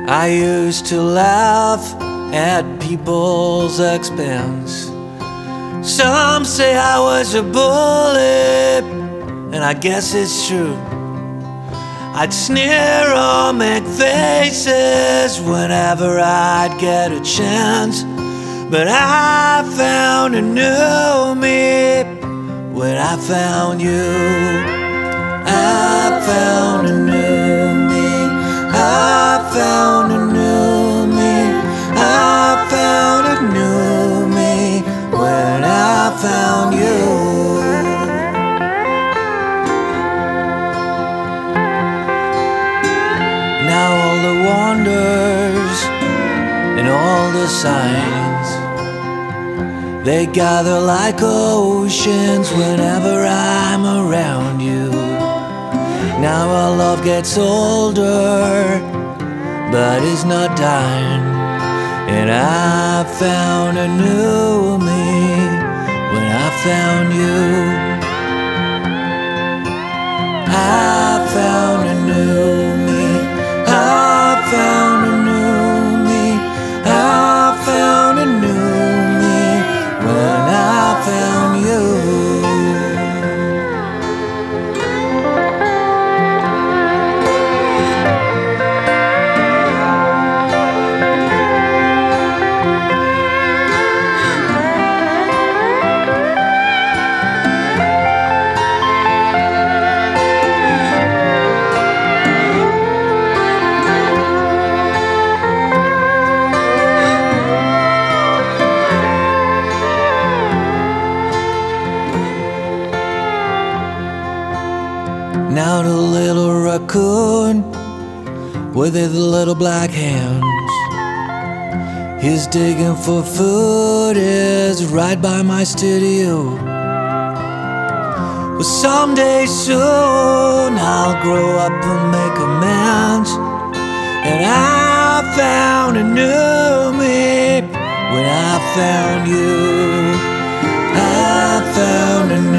I used to laugh at people's expense. Some say I was a bully, and I guess it's true. I'd sneer or make faces whenever I'd get a chance. But I found a new me when I found you. I found a new me. I found a new me. I found a new me when I found you. Now all the wonders and all the signs, they gather like oceans whenever I'm around you. Now our love gets older, but it's not dying. And I found a new me when I found you. I found a new me. I found a new me. I found a new me when I found you. Now the little raccoon with his little black hands, he's digging for food, is right by my studio. Well, someday soon I'll grow up and make amends. And I found a new me when I found you. I found a new